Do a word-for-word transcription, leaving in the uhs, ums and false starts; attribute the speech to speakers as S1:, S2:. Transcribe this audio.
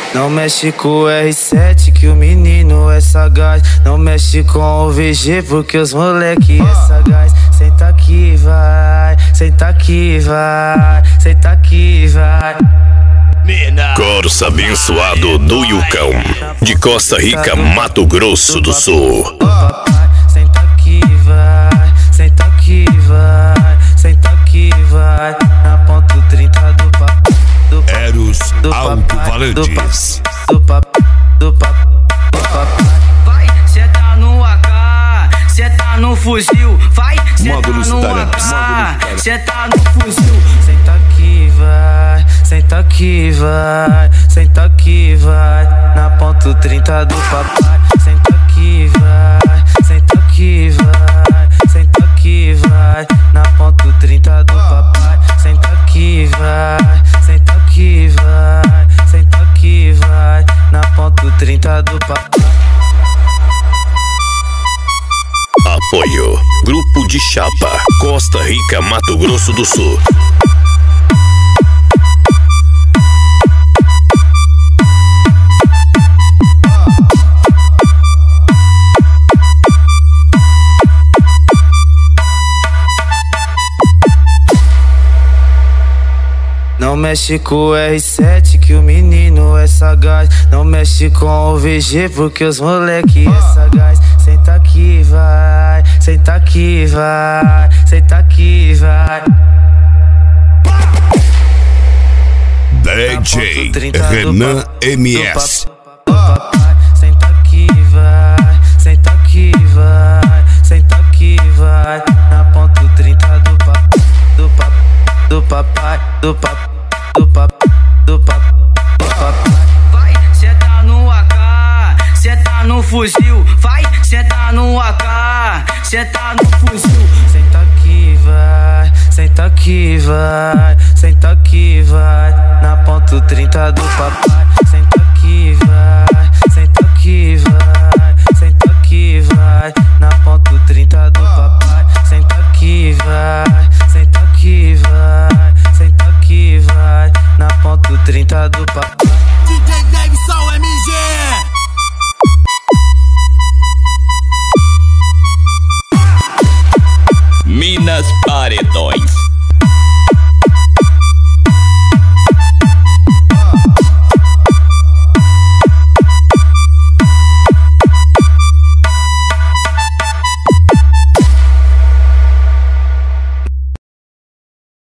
S1: Não mexe com o R sete que o menino é sagaz. Não mexe com o V G porque os moleque é sagaz. Senta aqui, vai, senta aqui, vai, senta aqui, vai.
S2: Corsa abençoado do Yucão, de Costa Rica, Mato Grosso do Sul.
S1: Senta aqui, vai, senta aqui, vai, senta aqui, vai. Na ponto trinta do papo, do papo,
S2: Eros
S1: do papai,
S2: Alto-Falantes.
S1: do papo, do papo, do papo.
S3: Vai, cê tá no A K, cê tá no fuzil. Vai, cê tá no A K, cê tá no fuzil.
S1: Senta aqui, vai, senta aqui, vai, senta aqui, vai. Na ponto trinta do papai. Senta aqui, vai, senta aqui, vai, senta aqui, vai. Na ponto trinta do papai. Senta aqui, vai, senta aqui, vai, senta aqui, vai. Na ponto trinta do papai.
S2: Apoio Grupo de Chapa, Costa Rica, Mato Grosso do Sul.
S1: Não mexe com o R sete que o menino é sagaz. Não mexe com o V G porque os moleque é sagaz. Senta aqui, vai, senta aqui, vai, senta aqui, vai.
S2: D J Renan M S.
S1: Senta aqui, vai, senta aqui, vai, senta aqui, vai. Na ponto trinta do papo, do papo, do papai, do papo, do papo, do papo, do papai.
S3: Vai, cê tá no A K, cê tá no fuzil. Vai, cê tá no A K, cê tá no fuzil.
S1: Senta aqui, vai, senta aqui, vai, senta aqui, vai. Na ponto trinta do papai. Senta aqui, vai, senta aqui, vai, senta aqui, vai. Na ponto trinta do papai. Senta aqui, vai, senta aqui, vai, senta aqui, vai. Na ponto trinta do papai.
S4: D J Davidson M G.
S5: Minas Paredões.